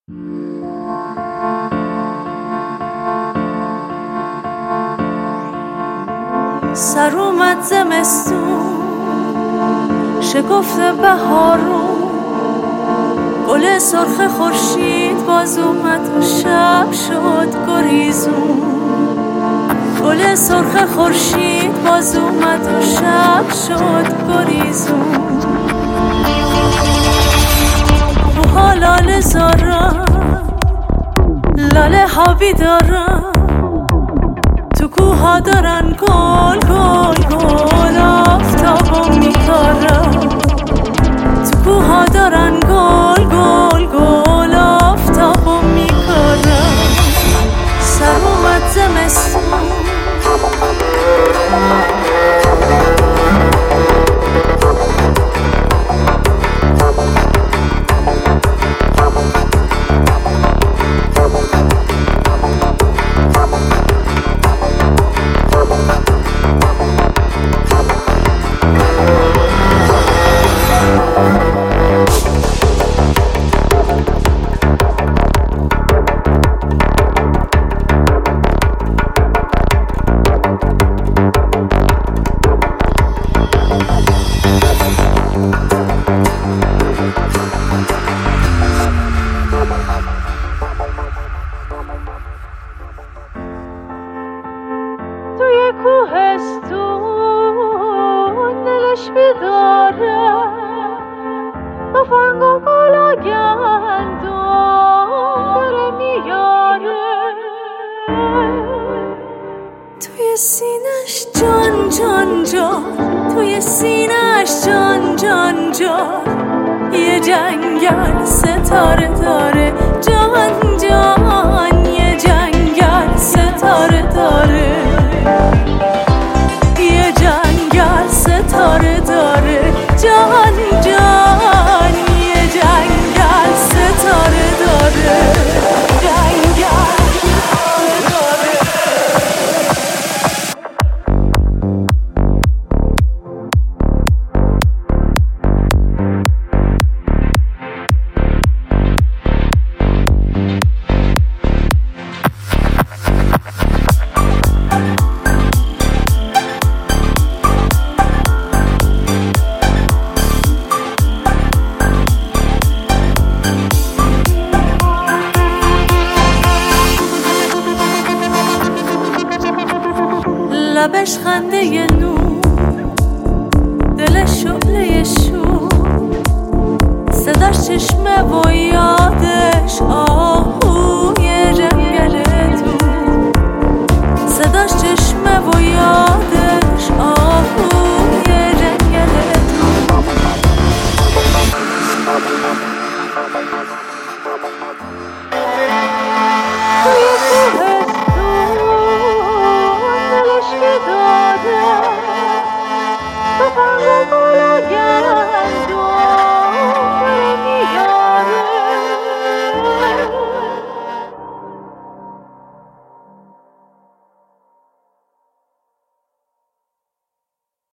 سر اومد زمستون، شکفت بهارون، گل سرخ خورشید باز اومد و شب شد گریزون. گل سرخ خورشید باز اومد و شب شد گریزون. کوها لاله زارن، لاله ها بیدارن، تو کوها دارن گل گل گل آفتابو میکارن. تو کوها دارن گل گل گل آفتابو میکارن. سر اومد زمستون، توی کوهستون دلش بیداره، تفنگ و گل گندم داره میاره. توی سینش جان جان جان، توی سینش جان جان جان، یه جنگل ستاره داره